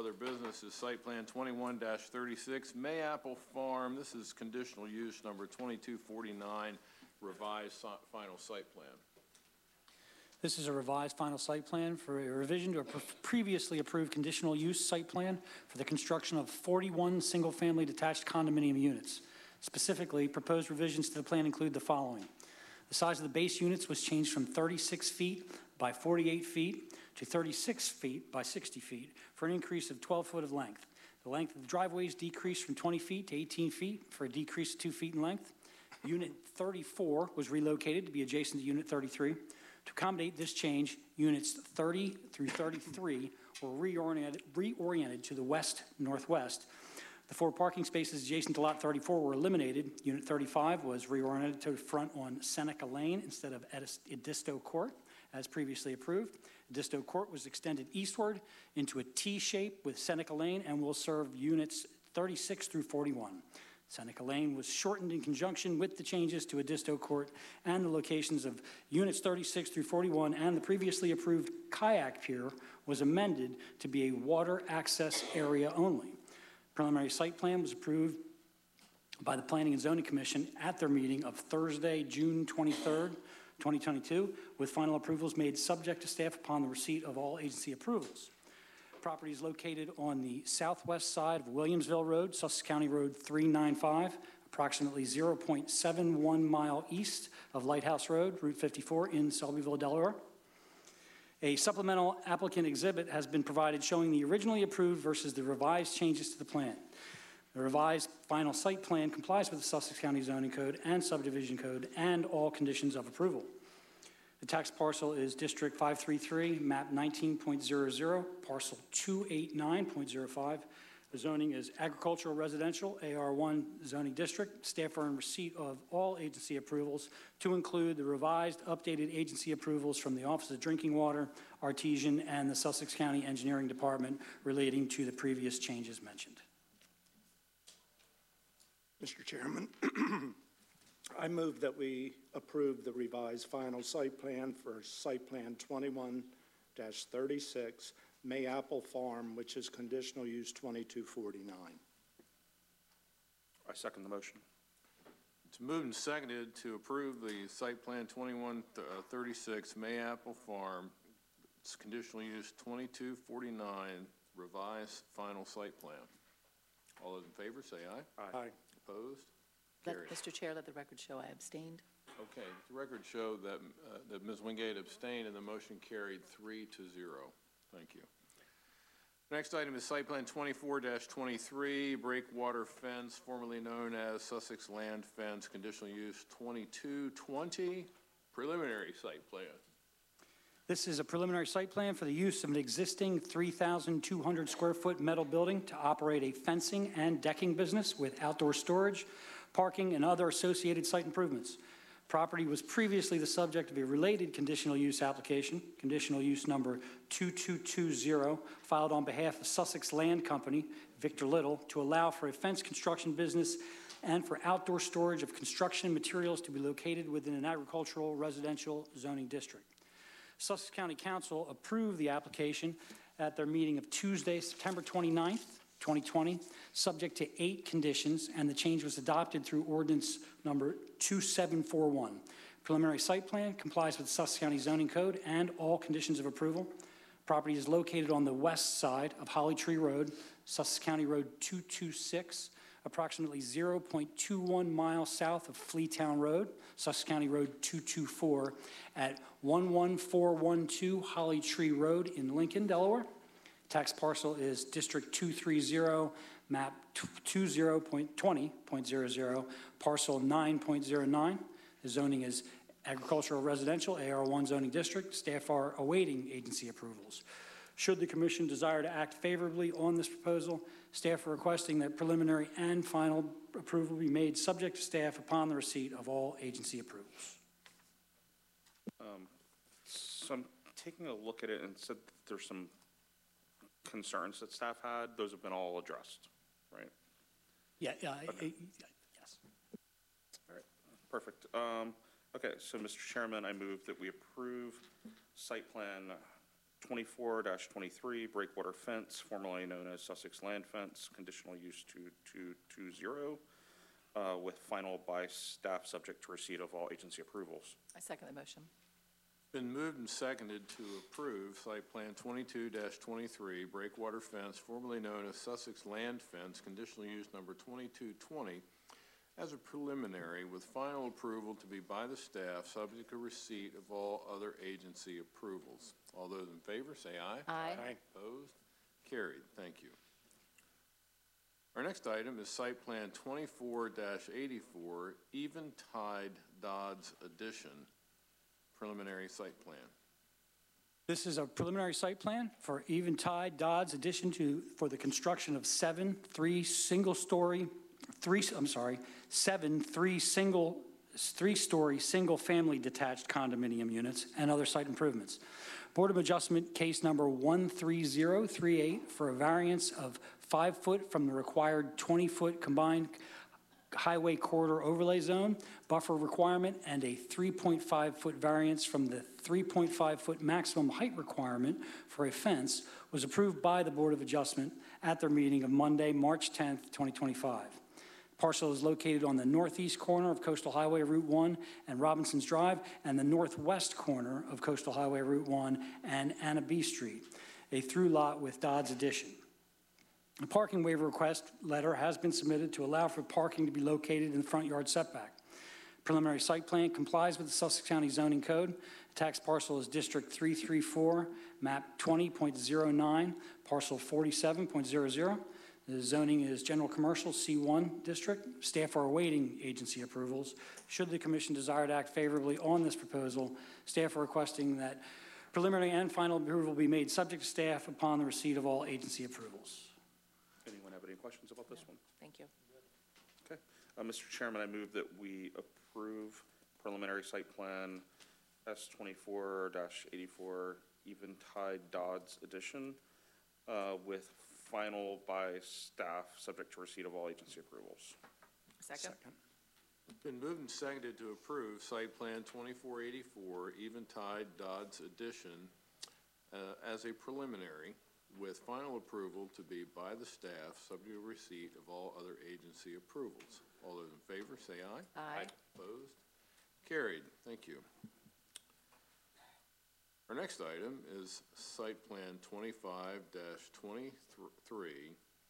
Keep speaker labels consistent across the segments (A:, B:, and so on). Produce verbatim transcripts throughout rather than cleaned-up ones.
A: other business is site plan twenty-one thirty-six, Mayapple Farm. This is conditional use number twenty-two forty-nine, revised so final site plan.
B: This is a revised final site plan for a revision to a pre previously approved conditional use site plan for the construction of forty-one single-family detached condominium units. Specifically, proposed revisions to the plan include the following. The size of the base units was changed from thirty-six feet by forty-eight feet to thirty-six feet by sixty feet for an increase of twelve foot of length. The length of the driveways decreased from twenty feet to eighteen feet for a decrease of two feet in length. Unit thirty-four was relocated to be adjacent to Unit thirty-three. To accommodate this change, units thirty through thirty-three were reoriented, reoriented to the west-northwest. The four parking spaces adjacent to lot thirty-four were eliminated. Unit thirty-five was reoriented to the front on Seneca Lane instead of Edisto Court, as previously approved. Edisto Court was extended eastward into a T shape with Seneca Lane and will serve units thirty-six through forty-one. Seneca Lane was shortened in conjunction with the changes to Edisto Court and the locations of units thirty-six through forty-one, and the previously approved kayak pier was amended to be a water access area only. Preliminary site plan was approved by the Planning and Zoning Commission at their meeting of Thursday, June twenty-third, twenty twenty-two, with final approvals made subject to staff upon the receipt of all agency approvals. Property is located on the southwest side of Williamsville Road, Sussex County Road three ninety-five, approximately zero point seven one mile east of Lighthouse Road, Route fifty-four in Selbyville, Delaware. A supplemental applicant exhibit has been provided showing the originally approved versus the revised changes to the plan. The revised final site plan complies with the Sussex County Zoning Code and Subdivision Code and all conditions of approval. The tax parcel is District five thirty-three, map nineteen point zero zero, parcel two eighty-nine point zero five. The zoning is agricultural residential, A R one zoning district. Staff are in receipt of all agency approvals to include the revised updated agency approvals from the Office of Drinking Water, Artesian, and the Sussex County Engineering Department relating to the previous changes mentioned.
C: Mister Chairman, I move that we approve the revised final site plan for site plan twenty-one thirty-six Mayapple Farm, which is conditional use twenty-two forty-nine.
D: I second the motion.
A: It's moved and seconded to approve the site plan twenty-one thirty-six Mayapple Farm. It's conditional use twenty-two forty-nine, revised final site plan. All those in favor say aye.
C: Aye. Aye.
A: Opposed?
E: Let,
A: Carries.
E: Mister Chair, let the record show I abstained.
A: Okay, the record showed that, uh, that Miz Wingate abstained and the motion carried three to zero. Thank you. Next item is site plan twenty-four twenty-three, breakwater fence, formerly known as Sussex Land Fence, conditional use twenty-two twenty, preliminary site plan.
B: This is a preliminary site plan for the use of an existing three thousand two hundred square foot metal building to operate a fencing and decking business with outdoor storage, parking, and other associated site improvements. Property was previously the subject of a related conditional use application, conditional use number two two two zero, filed on behalf of Sussex Land Company, Victor Little, to allow for a fence construction business and for outdoor storage of construction materials to be located within an agricultural residential zoning district. Sussex County Council approved the application at their meeting of Tuesday, September twenty-ninth, twenty twenty, subject to eight conditions, and the change was adopted through ordinance number two seven four one. Preliminary site plan complies with the Sussex County Zoning Code and all conditions of approval. Property is located on the west side of Holly Tree Road, Sussex County Road two two six, approximately zero point two one miles south of Fleetown Road, Sussex County Road two two four, at one one four one two Holly Tree Road in Lincoln, Delaware. Tax parcel is District two thirty, map twenty point zero zero, parcel nine point zero nine. The zoning is agricultural residential, A R one zoning district. Staff are awaiting agency approvals. Should the Commission desire to act favorably on this proposal, staff are requesting that preliminary and final approval be made subject to staff upon the receipt of all agency approvals.
D: Um, so I'm taking a look at it and said that there's some concerns that staff had. Those have been all addressed, right?
B: Yeah, yeah,
D: Okay.
B: I, I, yes.
D: All right, perfect. Um, okay, so Mister Chairman, I move that we approve site plan twenty-four twenty-three, breakwater fence, formerly known as Sussex Land Fence, conditional use two two two zero, uh, with final by staff subject to receipt of all agency approvals.
E: I second the motion.
A: Been moved and seconded to approve site plan twenty-two twenty-three, breakwater fence, formerly known as Sussex Land Fence, conditional use number twenty-two twenty, as a preliminary with final approval to be by the staff, subject to receipt of all other agency approvals. All those in favor, say aye.
E: Aye.
A: Opposed? Carried. Thank you. Our next item is site plan twenty-four eighty-four, Eventide Dodds Addition, preliminary site plan.
B: This is a preliminary site plan for Eventide Dodds addition to, for the construction of seven, three single-story, three, I'm sorry, seven, three single, three-story, single-family detached condominium units and other site improvements. Board of Adjustment case number one three zero three eight for a variance of five foot from the required twenty foot combined highway corridor overlay zone buffer requirement and a three point five foot variance from the three point five foot maximum height requirement for a fence was approved by the Board of Adjustment at their meeting of Monday, March tenth, twenty twenty-five. Parcel is located on the northeast corner of Coastal Highway Route one and Robinson's Drive and the northwest corner of Coastal Highway Route one and Anna B Street, a through lot with Dodds Addition. A parking waiver request letter has been submitted to allow for parking to be located in the front yard setback. Preliminary site plan complies with the Sussex County Zoning Code. Tax parcel is District three three four, map twenty point zero nine, parcel forty-seven point zero zero. The zoning is general commercial C one district. Staff are awaiting agency approvals. Should the commission desire to act favorably on this proposal, staff are requesting that preliminary and final approval be made subject to staff upon the receipt of all agency approvals.
D: Anyone have any questions about this one?
E: Thank you.
D: Okay. Uh, Mister Chairman, I move that we approve preliminary site plan S twenty-four eighty-four Eventide Dodds Addition uh, with final by staff, subject to receipt of all agency approvals.
E: Second.
A: Been moved and seconded to approve site plan twenty-four eighty-four, Eventide Dodds Addition, uh, as a preliminary with final approval to be by the staff, subject to receipt of all other agency approvals. All those in favor, say aye.
E: Aye.
A: Opposed? Carried. Thank you. Our next item is site plan twenty-five twenty-three,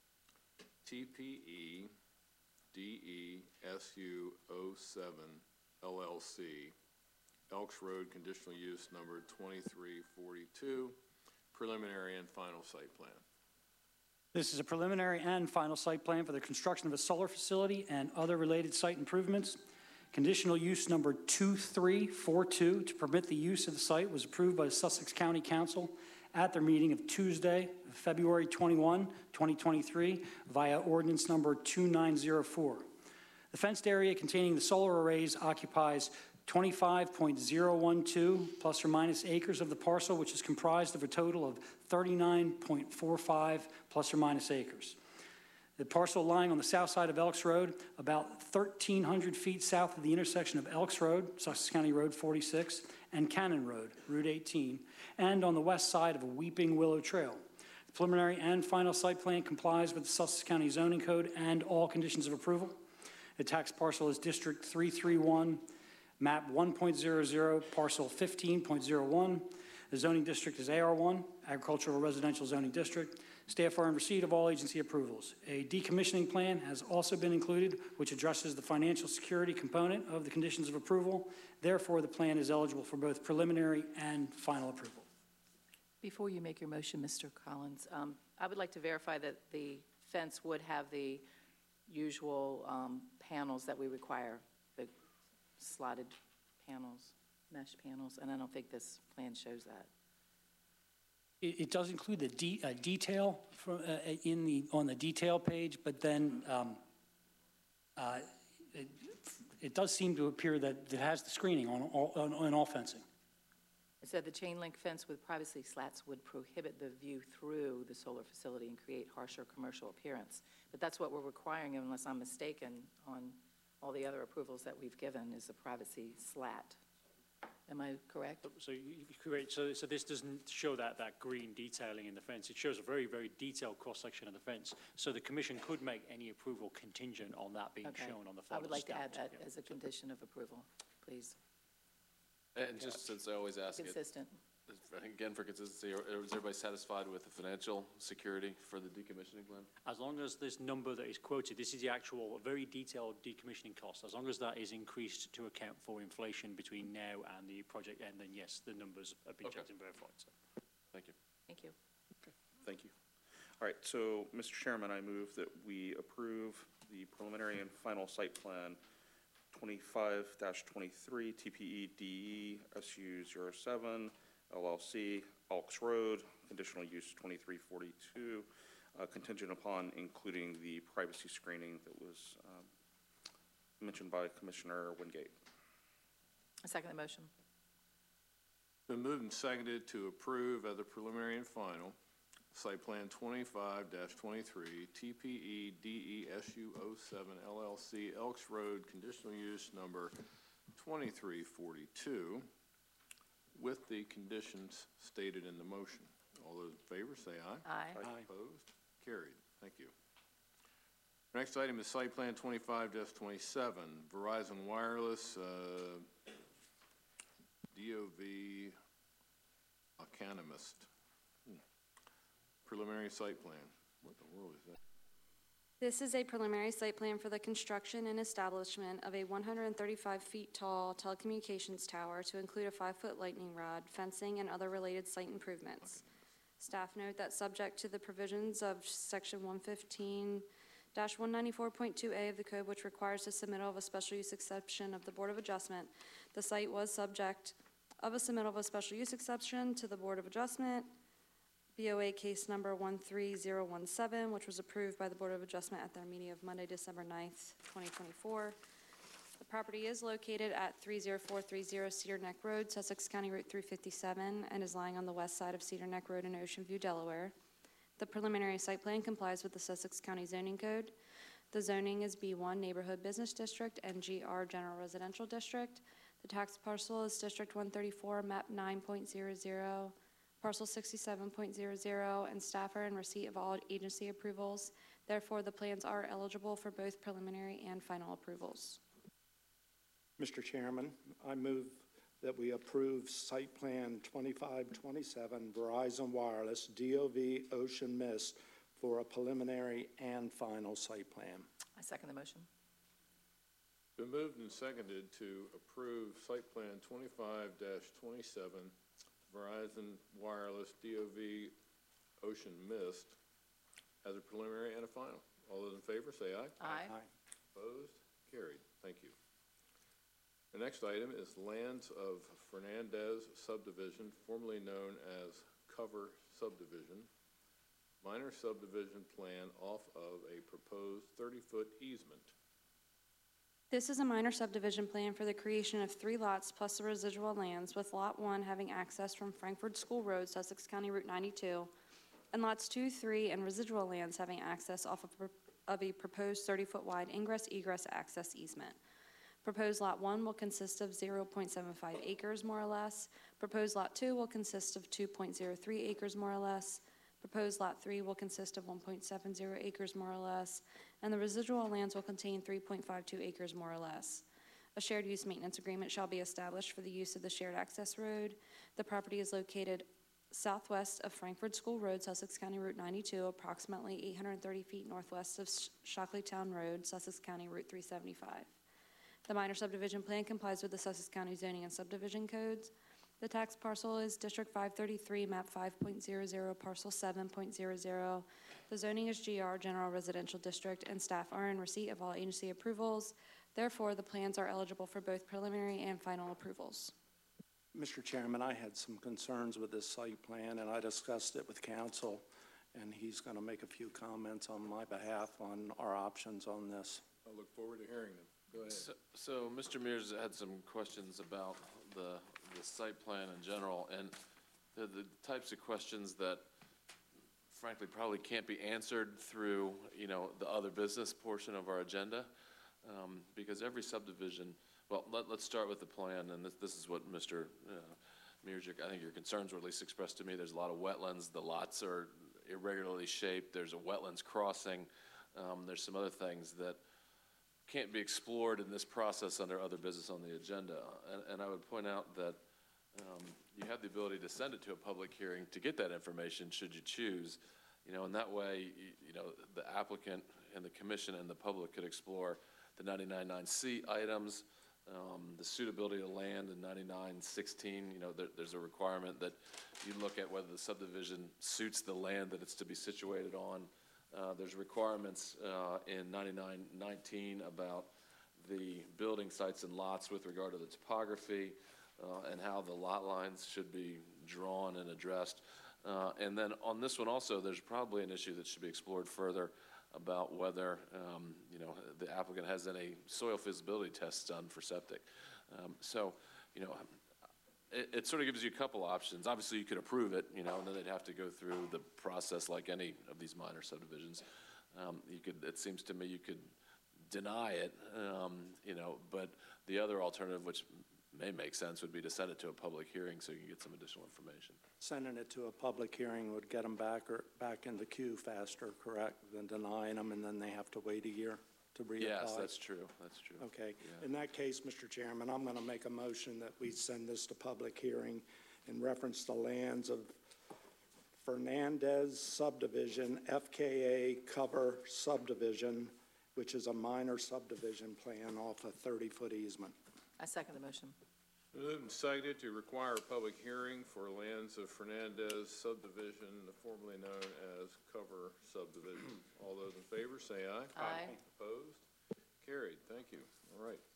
A: T P E D E S U oh seven L L C, Elks Road conditional use number twenty-three forty-two, preliminary and final site plan.
B: This is a preliminary and final site plan for the construction of a solar facility and other related site improvements. Conditional use number two three four two to permit the use of the site was approved by the Sussex County Council at their meeting of Tuesday, February twenty-first, twenty twenty-three, via ordinance number two nine zero four. The fenced area containing the solar arrays occupies twenty-five point zero one two plus or minus acres of the parcel, which is comprised of a total of thirty-nine point four five plus or minus acres. The parcel lying on the south side of Elks Road, about thirteen hundred feet south of the intersection of Elks Road, Sussex County Road forty-six, and Cannon Road, Route eighteen, and on the west side of a Weeping Willow Trail. The preliminary and final site plan complies with the Sussex County Zoning Code and all conditions of approval. The tax parcel is District three three one, map one point zero zero, parcel fifteen point zero one. The zoning district is A R one, Agricultural Residential Zoning District. Staff are in receipt of all agency approvals. A decommissioning plan has also been included, which addresses the financial security component of the conditions of approval. Therefore, the plan is eligible for both preliminary and final approval.
E: Before you make your motion, Mister Collins, um, I would like to verify that the fence would have the usual um, panels that we require, the slotted panels, mesh panels, and I don't think this plan shows that.
B: It, it does include the de, uh, detail for, uh, in the, on the detail page, but then um, uh, it, it does seem to appear that it has the screening on all, on, on all fencing.
E: It said the chain link fence with privacy slats would prohibit the view through the solar facility and create harsher commercial appearance. But that's what we're requiring, unless I'm mistaken, on all the other approvals that we've given, is a privacy slat. Am I correct?
F: So you, you create, so, so this doesn't show that, that green detailing in the fence. It shows a very, very detailed cross-section of the fence. So the commission could make any approval contingent on that being
E: Okay.
F: shown on the
E: I
F: final
E: would like to add
F: stamp.
E: that
F: Yeah.
E: as a condition of approval, please.
G: And just since I always ask it,
E: Consistent.
G: again, for consistency, are- is everybody satisfied with the financial security for the decommissioning plan?
F: As long as this number that is quoted, this is the actual very detailed decommissioning cost, as long as that is increased to account for inflation between now and the project end, then yes, the numbers have been
G: Okay.
F: checked and verified. So.
G: Thank you.
E: Thank you.
D: Thank you. All right, so, Mister Chairman, I move that we approve the preliminary and final site plan twenty-five twenty-three T P E D E S U zero seven L L C, Elks Road, conditional use twenty-three forty-two, uh, contingent upon including the privacy screening that was um, mentioned by Commissioner Wingate.
E: I second the motion.
A: Been moved and seconded to approve as a preliminary and final, site plan twenty-five twenty-three, T P E D E S U zero seven L L C, Elks Road, conditional use number twenty-three forty-two, with the conditions stated in the motion. All those in favor, say aye.
E: Aye.
F: Aye.
A: Opposed? Carried. Thank you. Next item is site plan twenty-five twenty-seven, Verizon Wireless, uh, D O V Economist. Hmm. Preliminary site plan. What the world is that?
H: This is a preliminary site plan for the construction and establishment of a one hundred thirty-five feet tall telecommunications tower to include a five-foot lightning rod, fencing, and other related site improvements. Staff note that subject to the provisions of section one fifteen one ninety-four point two A of the code, which requires the submittal of a special use exception of the Board of Adjustment, the site was subject of a submittal of a special use exception to the Board of Adjustment, B O A case number one three zero one seven, which was approved by the Board of Adjustment at their meeting of Monday, December ninth, twenty twenty-four. The property is located at three zero four three zero Cedar Neck Road, Sussex County Route three fifty-seven, and is lying on the west side of Cedar Neck Road in Ocean View, Delaware. The preliminary site plan complies with the Sussex County zoning code. The zoning is B one Neighborhood Business District and G R General Residential District. The tax parcel is District one thirty-four, map nine point zero zero, parcel sixty-seven point zero zero, and staff are in receipt of all agency approvals. Therefore, the plans are eligible for both preliminary and final approvals.
C: Mister Chairman, I move that we approve site plan twenty-five twenty-seven Verizon Wireless D O V Ocean Mist for a preliminary and final site plan.
E: I second the motion.
A: Been moved and seconded to approve site plan twenty-five twenty-seven Verizon Wireless D O V Ocean Mist as a preliminary and a final. All those in favor, say aye.
E: Aye.
A: Opposed? Carried. Thank you. The next item is lands of Fernandez subdivision, formerly known as Cover Subdivision, minor subdivision plan off of a proposed thirty-foot easement.
H: This is a minor subdivision plan for the creation of three lots plus the residual lands, with Lot one having access from Frankford School Road, Sussex County Route ninety-two, and Lots two, three, and residual lands having access off of, of a proposed thirty-foot wide ingress-egress access easement. Proposed Lot one will consist of zero point seven five acres, more or less. Proposed Lot two will consist of two point zero three acres, more or less. Proposed Lot three will consist of one point seven zero acres, more or less. And the residual lands will contain three point five two acres, more or less. A shared use maintenance agreement shall be established for the use of the shared access road. The property is located southwest of Frankford School Road, Sussex County Route ninety-two, approximately eight hundred thirty feet northwest of Shockleytown Road, Sussex County Route three seventy-five. The minor subdivision plan complies with the Sussex County zoning and subdivision codes. The tax parcel is District five thirty-three, map five point zero zero, parcel seven point zero zero. The zoning is G R, General Residential District, and staff are in receipt of all agency approvals. Therefore, the plans are eligible for both preliminary and final approvals.
C: Mister Chairman, I had some concerns with this site plan, and I discussed it with council, and he's going to make a few comments on my behalf on our options on this.
A: I look forward to hearing them. Go ahead.
G: So, so Mister Mears had some questions about the, the site plan in general, and the, the types of questions that frankly probably can't be answered through, you know, the other business portion of our agenda, um, because every subdivision Well, let, let's start with the plan, and this, this is what Mister uh, Murgic, I think your concerns were at least expressed to me. There's a lot of wetlands, the lots are irregularly shaped, there's a wetlands crossing, um, there's some other things that can't be explored in this process under other business on the agenda. And, and I would point out that um, you have the ability to send it to a public hearing to get that information, should you choose. You know, and that way, you, you know, the applicant and the commission and the public could explore the ninety-nine nine C items, um, the suitability of land in ninety-nine sixteen. You know, there, there's a requirement that you look at whether the subdivision suits the land that it's to be situated on. Uh, there's requirements uh, in ninety-nine nineteen about the building sites and lots with regard to the topography uh, and how the lot lines should be drawn and addressed. Uh, and then on this one also, there's probably an issue that should be explored further about whether, um, you know, the applicant has any soil feasibility tests done for septic. Um, so, you know, it, it sort of gives you a couple options. Obviously, you could approve it, you know, and then they'd have to go through the process like any of these minor subdivisions. Um, you could, it seems to me you could deny it, um, you know, but the other alternative, which may make sense, would be to send it to a public hearing so you can get some additional information.
C: Sending it to a public hearing would get them back or back in the queue faster, correct, than denying them, and then they have to wait a year to reapply?
G: Yes, that's true, that's true.
C: Okay.
G: Yeah.
C: In that case, Mister Chairman, I'm going to make a motion that we send this to public hearing in reference to lands of Fernandez subdivision, F K A cover subdivision, which is a minor subdivision plan off a thirty-foot easement.
E: I second the motion.
A: Moved and seconded to require a public hearing for lands of Fernandez subdivision, formerly known as cover subdivision. All those in favor, say aye.
E: Aye.
A: Opposed? Carried. Thank you. All right.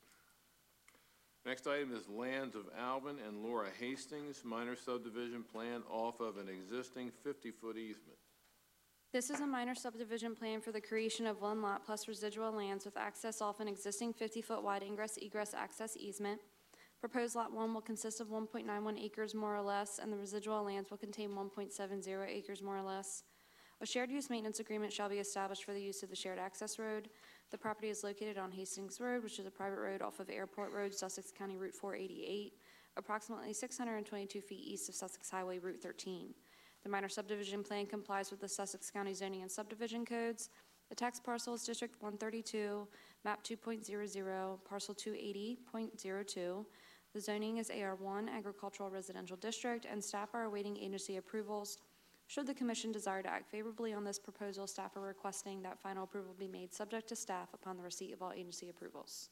A: Next item is lands of Alvin and Laura Hastings, minor subdivision plan off of an existing fifty-foot easement.
H: This is a minor subdivision plan for the creation of one lot plus residual lands with access off an existing fifty-foot wide ingress-egress access easement. Proposed Lot one will consist of one point nine one acres more or less, and the residual lands will contain one point seven zero acres more or less. A shared use maintenance agreement shall be established for the use of the shared access road. The property is located on Hastings Road, which is a private road off of Airport Road, Sussex County Route four eighty-eight, approximately six hundred twenty-two feet east of Sussex Highway Route thirteen. The minor subdivision plan complies with the Sussex County zoning and subdivision codes. The tax parcel is District one thirty-two, map two point zero zero, parcel two eighty point zero two. The zoning is A R one, Agricultural Residential District, and staff are awaiting agency approvals. Should the commission desire to act favorably on this proposal, staff are requesting that final approval be made subject to staff upon the receipt of all agency approvals.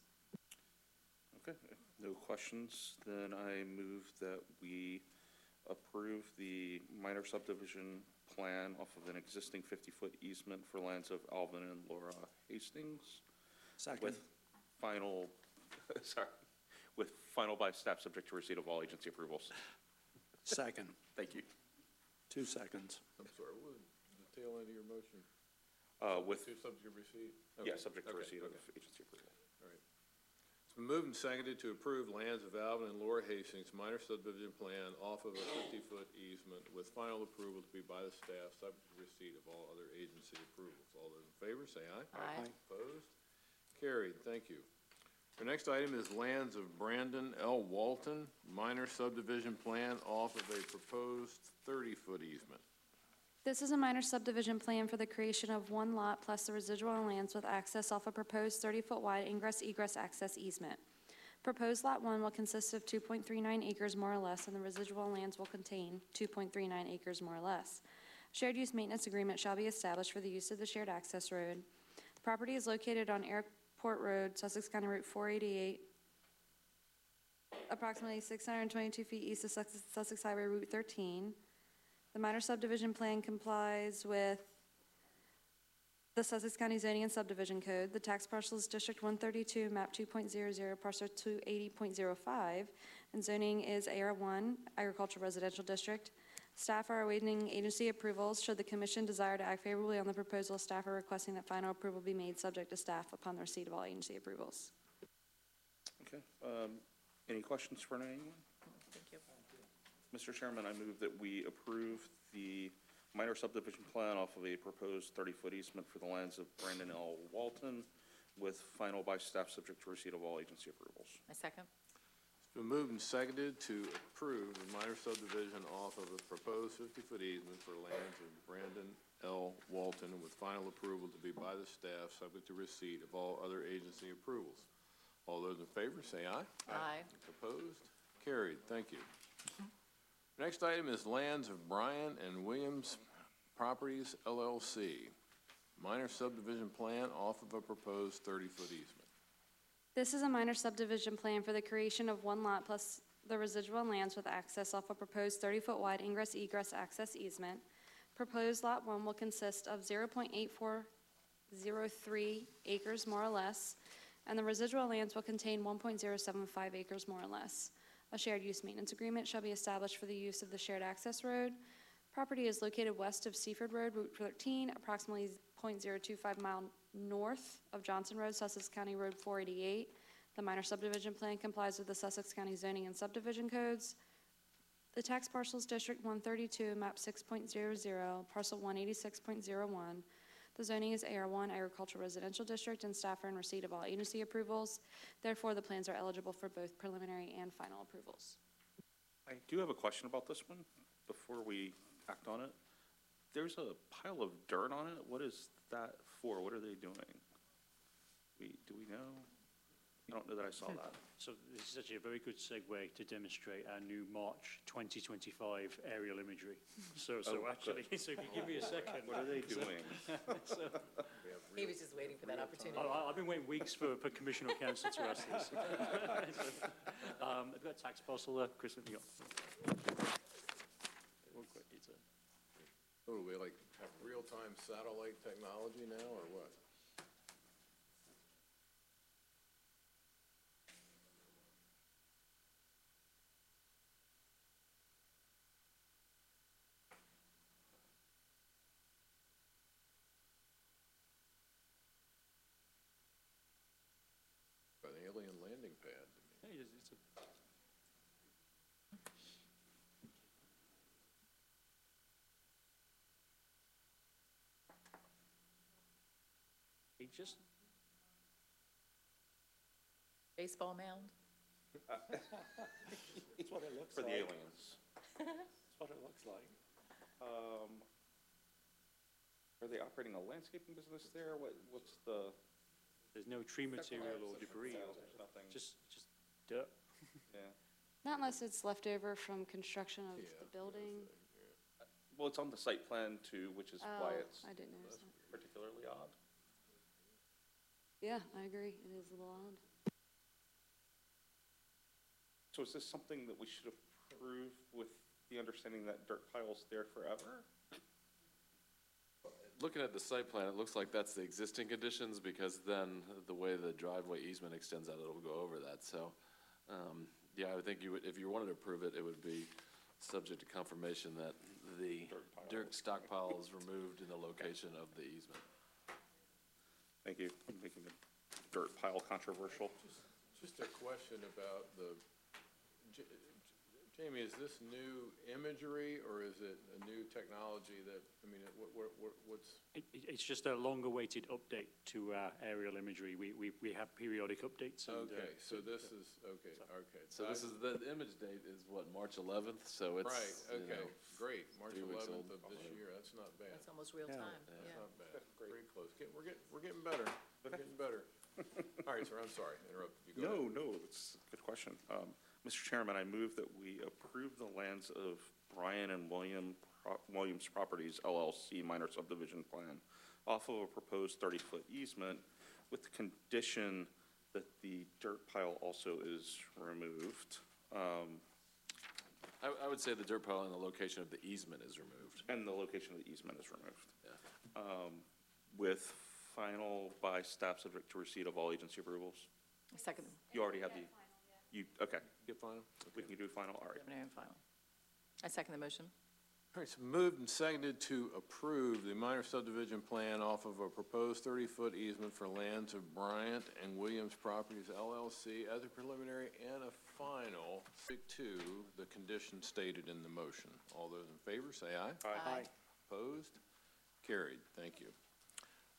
D: Okay, if no questions, then I move that we approve the minor subdivision plan off of an existing fifty-foot easement for lands of Alvin and Laura Hastings.
C: Second.
D: With final, sorry, with final by staff subject to receipt of all agency approvals.
C: Second.
D: Thank you.
C: Two seconds.
A: I'm sorry, what was the tail end of your motion?
D: Uh, with,
A: To subject to receipt?
D: yeah,
A: Okay,
D: subject to
A: okay,
D: receipt of
A: okay.
D: agency approval.
A: All right. It's been moved and seconded to approve lands of Alvin and Laura Hastings minor subdivision plan off of a fifty-foot easement with final approval to be by the staff, subject to receipt of all other agency approvals. All those in favor, say aye.
E: Aye.
A: Opposed? Carried. Thank you. Our next item is lands of Brandon L. Walton, minor subdivision plan off of a proposed thirty-foot easement.
H: This is a minor subdivision plan for the creation of one lot plus the residual lands with access off a proposed thirty-foot wide ingress-egress access easement. Proposed Lot one will consist of two point three nine acres more or less, and the residual lands will contain two point three nine acres more or less. Shared use maintenance agreement shall be established for the use of the shared access road. The property is located on Airport Road, Sussex County Route four eighty-eight, approximately six hundred twenty-two feet east of Sussex, Sussex Highway Route thirteen. The minor subdivision plan complies with the Sussex County Zoning and Subdivision Code. The tax parcel is District one thirty-two, map two point zero zero, parcel two eighty point zero five, and zoning is A R one, Agricultural Residential District. Staff are awaiting agency approvals. Should the commission desire to act favorably on the proposal, staff are requesting that final approval be made subject to staff upon the receipt of all agency approvals.
D: Okay, um, any questions for anyone?
E: Thank you.
D: Mister Chairman, I move that we approve the minor subdivision plan off of a proposed thirty-foot easement for the lands of Brandon L. Walton, with final by staff subject to receipt of all agency approvals.
E: I second.
A: It's been moved and seconded to approve the minor subdivision off of a proposed fifty-foot easement for lands of Brandon L. Walton with final approval to be by the staff, subject to receipt of all other agency approvals. All those in favor, say aye.
E: Aye.
A: Opposed? Carried. Thank you. Next item is lands of Bryan and Williams Properties, L L C. Minor subdivision plan off of a proposed thirty-foot easement.
H: This is a minor subdivision plan for the creation of one lot plus the residual lands with access off a proposed thirty-foot wide ingress egress access easement. Proposed lot one will consist of zero point eight four zero three acres more or less, and the residual lands will contain one point zero seven five acres more or less. A shared use maintenance agreement shall be established for the use of the shared access road. Property is located west of Seaford Road, Route thirteen, approximately zero point zero two five mile north of Johnson Road, Sussex County Road four eighty-eight. The minor subdivision plan complies with the Sussex County zoning and subdivision codes. The tax parcels District one thirty-two, map six point zero zero, parcel one eighty-six point zero one. The zoning is A R one, Agricultural Residential District, and staff are in receipt of all agency approvals. Therefore, the plans are eligible for both preliminary and final approvals.
D: I do have a question about this one before we act on it. There's a pile of dirt on it. What is that for? What are they doing? We, do we know? I don't know that I saw that.
F: So this is actually a very good segue to demonstrate our new March twenty twenty-five aerial imagery. So, so
D: Oh,
F: actually, so if you give me a second.
D: What are they doing?
F: So,
E: He was just waiting for that opportunity.
F: I, I- I've been waiting weeks for, for Commissioner or Council to ask this. Um, I've got a tax parcel there. Chris, have you got? One quick detail.
A: What do we, like, have real-time satellite technology now, or what? An alien landing pad.
F: Hey, it's, it's a, it just,
E: Baseball mound?
C: That's what it looks
D: For the
C: like.
D: aliens.
C: That's what it looks like.
D: Um, are they operating a landscaping business there? What, what's the?
F: there's no tree material or debris,
D: No, there's nothing.
F: just, just dirt.
D: Yeah.
H: Not unless it's left over from construction of
A: Yeah.
H: the building.
D: Well, it's on the site plan too, which is
H: Oh,
D: why it's
H: I didn't notice that.
D: particularly odd.
H: Yeah, I agree. It is a little odd.
D: So is this something that we should approve with the understanding that dirt pile's there forever?
G: Looking at the site plan, it looks like that's the existing conditions, because then the way the driveway easement extends out, it'll go over that. So, um, yeah, I would think you would, if you wanted to approve it, it would be subject to confirmation that the
D: Dirt pile.
G: dirt stockpile is removed in the location of the easement.
D: Thank you. I'm making the dirt pile controversial.
A: Just a question about the, J- Jamie, is this new imagery, or is it a new technology that, I mean, what, what, what- what's,
F: It, it- it's just a long-awaited update to our aerial imagery. We, we, we have periodic updates. And, uh,
A: okay, so this is, okay, okay.
G: So this is, the image date is what, March eleventh? So it's,
A: Right,
G: you
A: okay,
G: know,
A: great, March
G: three weeks
A: eleventh
G: old.
A: of this year, that's not bad.
E: That's almost real
C: Yeah.
E: time,
A: That's
E: yeah.
A: not bad, very close. Get- We're getting, we're getting better, we're getting better. All right, sir, I'm sorry, interrupted you. Go ahead.
D: No, no, it's a good question. Um, Mister Chairman, I move that we approve the lands of Bryan and William, Pro- Williams Properties L L C minor subdivision plan off of a proposed thirty-foot easement with the condition that the dirt pile also is removed, um,
G: I, I would say the dirt pile and the location of the easement is removed.
D: and the location of the easement is removed.
G: Yeah.
D: Um, with final by staff subject to receipt of all agency approvals.
E: I second,
D: You already have the, you, okay,
A: Get final?
D: we can do final, all right.
E: preliminary and final. I second the motion.
A: All right, so moved and seconded to approve the minor subdivision plan off of a proposed thirty-foot easement for lands of Bryant and Williams Properties L L C as a preliminary and a final, subject to the conditions stated in the motion. All those in favor, say aye.
E: Aye.
A: Opposed? Carried. Thank you.